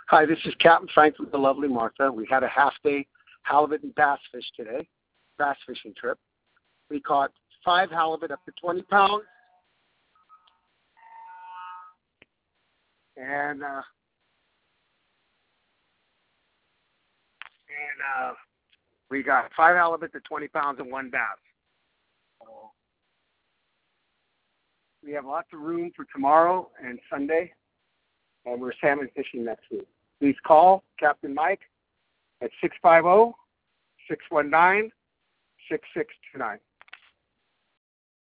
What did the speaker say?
Hi, this is Captain Frank with the lovely Martha. We had a half-day halibut and bass fish today, bass fishing trip. We caught 5 halibut up to 20 pounds, and we got 5 halibut to 20 pounds and 1 bass. So we have lots of room for tomorrow and Sunday, and we're salmon fishing next week. Please call Captain Mike at 650-619-6629.